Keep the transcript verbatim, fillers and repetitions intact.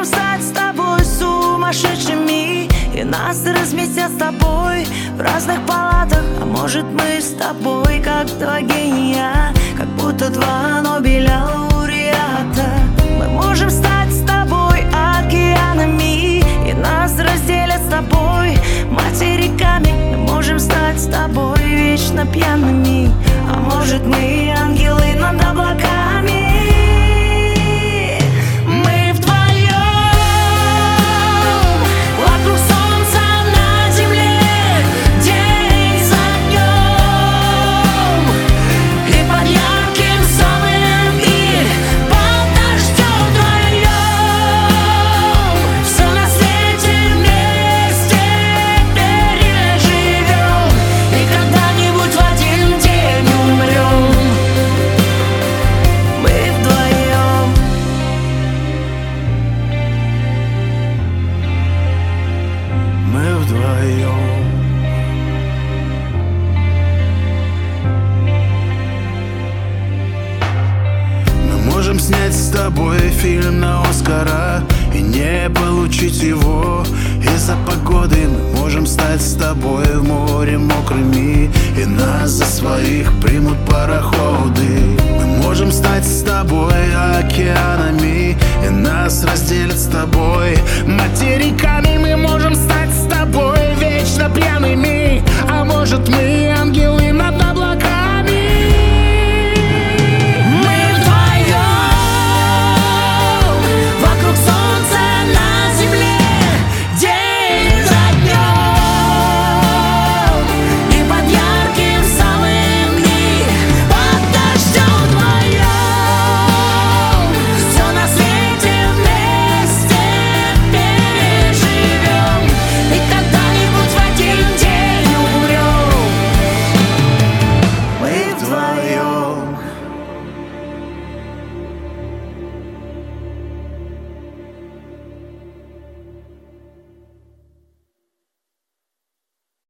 стать с тобой сумасшедшими, и нас разместят с тобой в разных палатах. А может, мы с тобой как два гения, как будто два Нобеля лауреата. Мы можем стать с тобой океанами, и нас разделят с тобой материками. Мы можем стать с тобой вечно пьяными, а может, мы ангелы над облаками. Можем снять с тобой фильм на Оскара и не получить его из-за погоды. Мы можем стать с тобой в море мокрыми, и нас за своих примут пароходы. Мы можем стать с тобой океанами, и нас разделят с тобой материками. Мы можем стать с тобой вечно пьяными, а может, мы